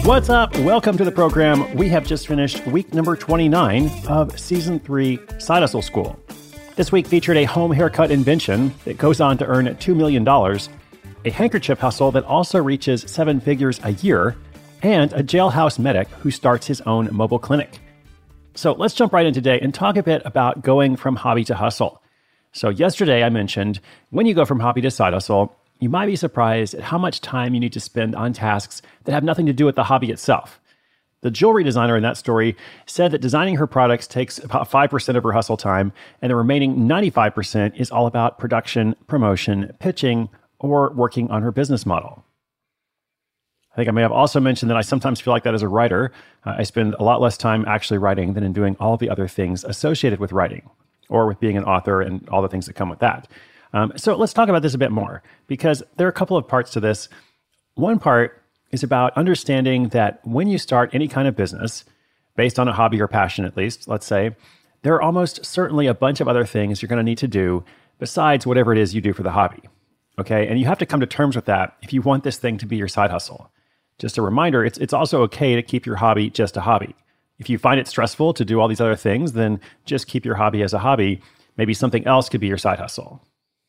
What's up? Welcome to the program. We have just finished week number 29 of Season 3 Side Hustle School. This week featured a home haircut invention that goes on to earn $2 million, a handkerchief hustle that also reaches 7 figures a year, and a jailhouse medic who starts his own mobile clinic. So let's jump right in today and talk a bit about going from hobby to hustle. So yesterday I mentioned when you go from hobby to side hustle, you might be surprised at how much time you need to spend on tasks that have nothing to do with the hobby itself. The jewelry designer in that story said that designing her products takes about 5% of her hustle time, and the remaining 95% is all about production, promotion, pitching, or working on her business model. I think I may have also mentioned that I sometimes feel like that as a writer. I spend a lot less time actually writing than in doing all the other things associated with writing, or with being an author and all the things that come with that. So let's talk about this a bit more, because there are a couple of parts to this. One part is about understanding that when you start any kind of business, based on a hobby or passion at least, let's say, there are almost certainly a bunch of other things you're going to need to do besides whatever it is you do for the hobby. Okay, and you have to come to terms with that if you want this thing to be your side hustle. Just a reminder, it's also okay to keep your hobby just a hobby. If you find it stressful to do all these other things, then just keep your hobby as a hobby. Maybe something else could be your side hustle.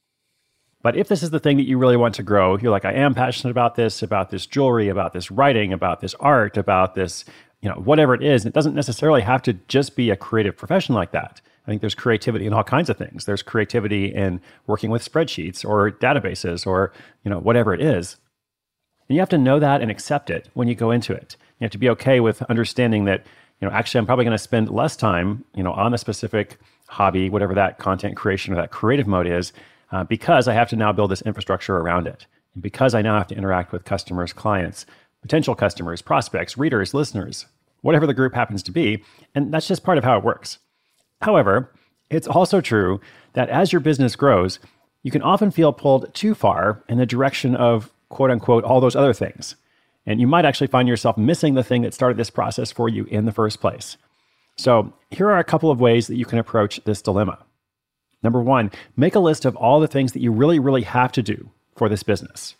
But if this is the thing that you really want to grow, you're like, I am passionate about this jewelry, about this writing, about this art, about this, whatever it is, it doesn't necessarily have to just be a creative profession like that. I think there's creativity in all kinds of things. There's creativity in working with spreadsheets or databases or, whatever it is. And you have to know that and accept it when you go into it. You have to be okay with understanding that, actually I'm probably going to spend less time, on a specific hobby, whatever that content creation or that creative mode is, because I have to now build this infrastructure around it. And because I now have to interact with customers, clients, potential customers, prospects, readers, listeners, whatever the group happens to be. And that's just part of how it works. However, it's also true that as your business grows, you can often feel pulled too far in the direction of, quote unquote, all those other things. And you might actually find yourself missing the thing that started this process for you in the first place. So here are a couple of ways that you can approach this dilemma. Number one, make a list of all the things that you really, really have to do for this business.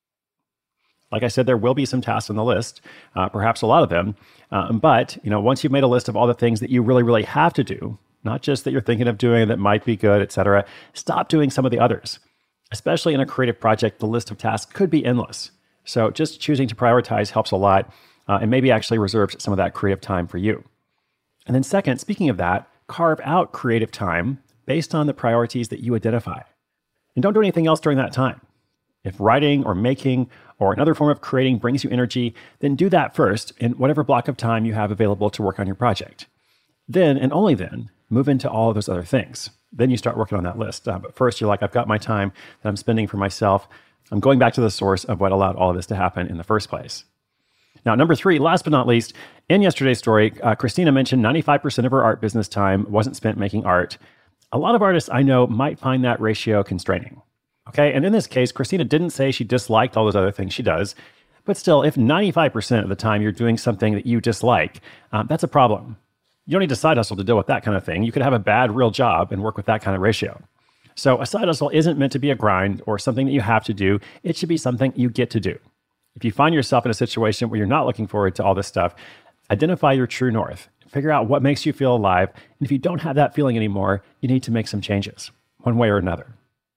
Like I said, there will be some tasks on the list, perhaps a lot of them. But once you've made a list of all the things that you really, really have to do, not just that you're thinking of doing that might be good, etc., stop doing some of the others. Especially in a creative project, the list of tasks could be endless. So just choosing to prioritize helps a lot, and maybe actually reserves some of that creative time for you. And then second, speaking of that, carve out creative time based on the priorities that you identify. And don't do anything else during that time. If writing or making or another form of creating brings you energy, then do that first in whatever block of time you have available to work on your project. Then, and only then, move into all of those other things. Then you start working on that list. But first, you're like, I've got my time that I'm spending for myself. I'm going back to the source of what allowed all of this to happen in the first place. Now, number three, last but not least, in yesterday's story, Christina mentioned 95% of her art business time wasn't spent making art. A lot of artists I know might find that ratio constraining. Okay, and in this case, Christina didn't say she disliked all those other things she does, but still, if 95% of the time you're doing something that you dislike, that's a problem. You don't need a side hustle to deal with that kind of thing. You could have a bad real job and work with that kind of ratio. So a side hustle isn't meant to be a grind or something that you have to do. It should be something you get to do. If you find yourself in a situation where you're not looking forward to all this stuff, identify your true north. Figure out what makes you feel alive. And if you don't have that feeling anymore, you need to make some changes, one way or another.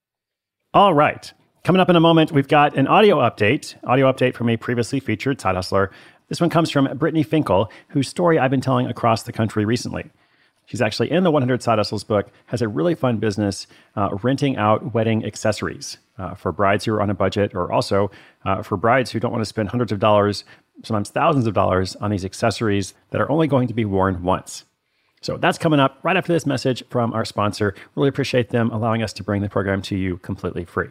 All right. Coming up in a moment, we've got an audio update from a previously featured side hustler. This one comes from Brittany Finkel, whose story I've been telling across the country recently. She's actually in the 100 Side Hustles book, has a really fun business renting out wedding accessories for brides who are on a budget, or also for brides who don't want to spend hundreds of dollars, sometimes thousands of dollars on these accessories that are only going to be worn once. So that's coming up right after this message from our sponsor. Really appreciate them allowing us to bring the program to you completely free.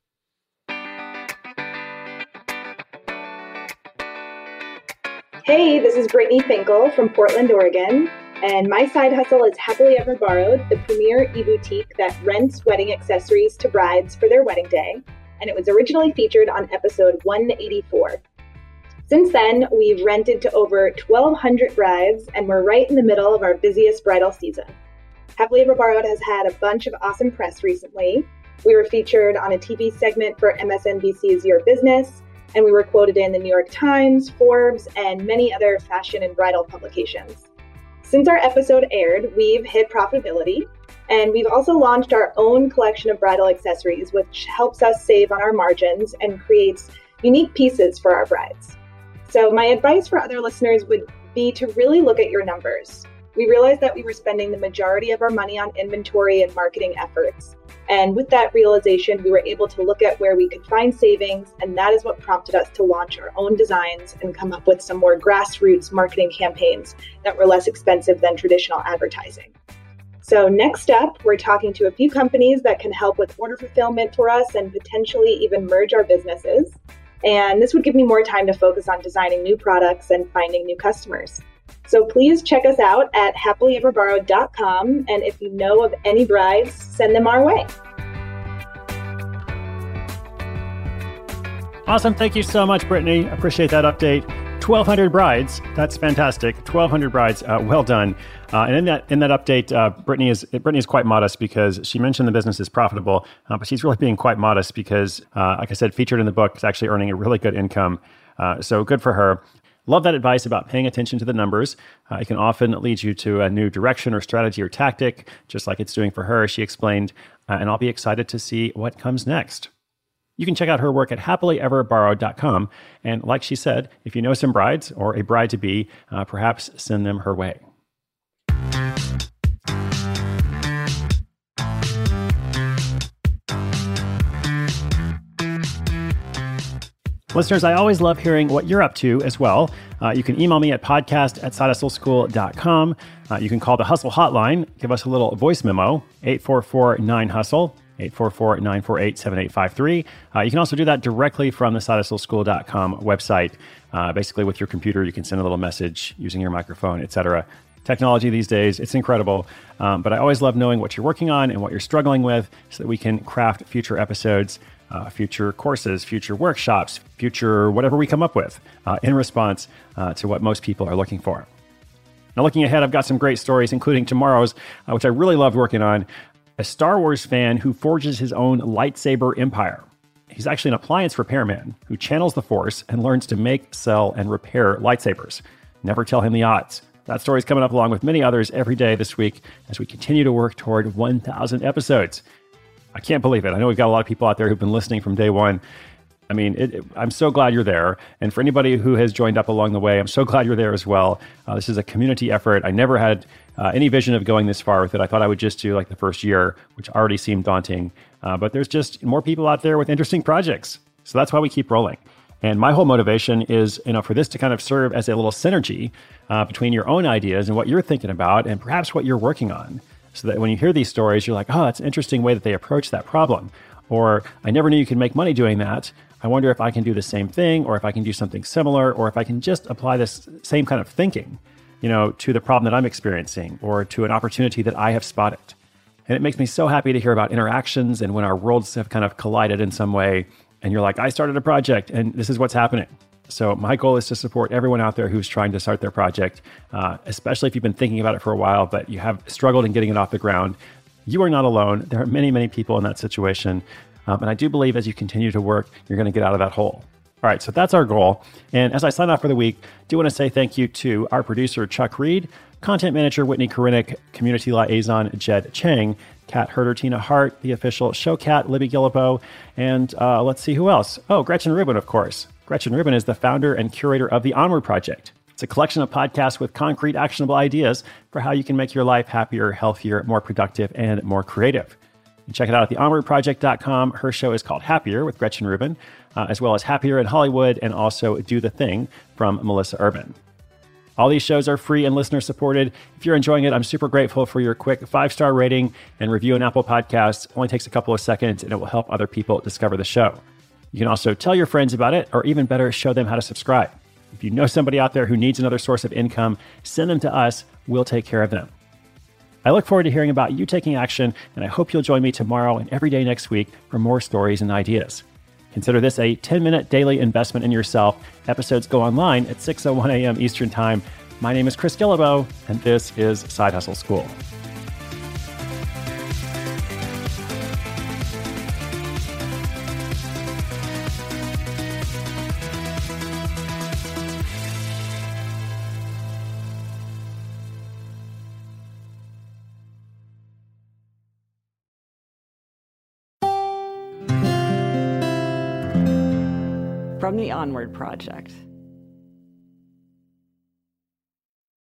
Hey, this is Brittany Finkel from Portland, Oregon. And my side hustle is Happily Ever Borrowed, the premier e-boutique that rents wedding accessories to brides for their wedding day. And it was originally featured on episode 184. Since then, we've rented to over 1,200 brides, and we're right in the middle of our busiest bridal season. Happily Ever Borrowed has had a bunch of awesome press recently. We were featured on a TV segment for MSNBC's Your Business. and we were quoted in the New York Times, Forbes, and many other fashion and bridal publications. Since our episode aired, we've hit profitability, and we've also launched our own collection of bridal accessories, which helps us save on our margins and creates unique pieces for our brides. So my advice for other listeners would be to really look at your numbers. We realized that we were spending the majority of our money on inventory and marketing efforts. And with that realization, we were able to look at where we could find savings, and that is what prompted us to launch our own designs and come up with some more grassroots marketing campaigns that were less expensive than traditional advertising. So next up, we're talking to a few companies that can help with order fulfillment for us and potentially even merge our businesses. And this would give me more time to focus on designing new products and finding new customers. So please check us out at happilyeverborrowed.com. And if you know of any brides, send them our way. Awesome. Thank you so much, Brittany. Appreciate that update. 1,200 brides. That's fantastic. 1,200 brides. Well done. And in that update, Brittany is quite modest because she mentioned the business is profitable, but she's really being quite modest because, like I said, featured in the book, is actually earning a really good income. So good for her. Love that advice about paying attention to the numbers. It can often lead you to a new direction or strategy or tactic, just like it's doing for her, she explained. And I'll be excited to see what comes next. You can check out her work at happilyeverborrowed.com. And like she said, if you know some brides or a bride-to-be, perhaps send them her way. Listeners, I always love hearing what you're up to as well. You can email me at podcast@sidehustleschool.com. You can call the Hustle Hotline. Give us a little voice memo, 844-9-HUSTLE, 844-948-7853. You can also do that directly from the sidehustleschool.com website. Basically, with your computer, you can send a little message using your microphone, etc. Technology these days, it's incredible. But I always love knowing what you're working on and what you're struggling with so that we can craft future episodes, future courses, future workshops, future whatever we come up with in response to what most people are looking for. Now, looking ahead, I've got some great stories, including tomorrow's, which I really loved working on, a Star Wars fan who forges his own lightsaber empire. He's actually an appliance repairman who channels the Force and learns to make, sell, and repair lightsabers. Never tell him the odds. That story's coming up along with many others every day this week as we continue to work toward 1,000 episodes. I can't believe it. I know we've got a lot of people out there who've been listening from day one. I mean, I'm so glad you're there. And for anybody who has joined up along the way, I'm so glad you're there as well. This is a community effort. I never had any vision of going this far with it. I thought I would just do like the first year, which already seemed daunting. But there's just more people out there with interesting projects. So that's why we keep rolling. And my whole motivation is, for this to kind of serve as a little synergy between your own ideas and what you're thinking about and perhaps what you're working on. So that when you hear these stories, you're like, oh, that's an interesting way that they approach that problem. Or I never knew you could make money doing that. I wonder if I can do the same thing, or if I can do something similar, or if I can just apply this same kind of thinking, to the problem that I'm experiencing or to an opportunity that I have spotted. And it makes me so happy to hear about interactions and when our worlds have kind of collided in some way. And you're like, I started a project and this is what's happening. So my goal is to support everyone out there who's trying to start their project, especially if you've been thinking about it for a while, but you have struggled in getting it off the ground. You are not alone. There are many, many people in that situation. And I do believe as you continue to work, you're going to get out of that hole. All right, so that's our goal. And as I sign off for the week, I do want to say thank you to our producer, Chuck Reed, content manager, Whitney Korinek, community liaison, Jed Chang, Kat Herder, Tina Hart, the official show cat, Libby Gillibo, and let's see who else. Oh, Gretchen Rubin, of course. Gretchen Rubin is the founder and curator of the Onward Project. It's a collection of podcasts with concrete, actionable ideas for how you can make your life happier, healthier, more productive, and more creative. You check it out at theonwardproject.com. Her show is called Happier with Gretchen Rubin, as well as Happier in Hollywood and also Do the Thing from Melissa Urban. All these shows are free and listener supported. If you're enjoying it, I'm super grateful for your quick 5-star rating and review on Apple Podcasts. It only takes a couple of seconds and it will help other people discover the show. You can also tell your friends about it, or even better, show them how to subscribe. If you know somebody out there who needs another source of income, send them to us. We'll take care of them. I look forward to hearing about you taking action, and I hope you'll join me tomorrow and every day next week for more stories and ideas. Consider this a 10-minute daily investment in yourself. Episodes go online at 6:01 a.m. Eastern Time. My name is Chris Gillibo, and this is Side Hustle School. From the Onward Project.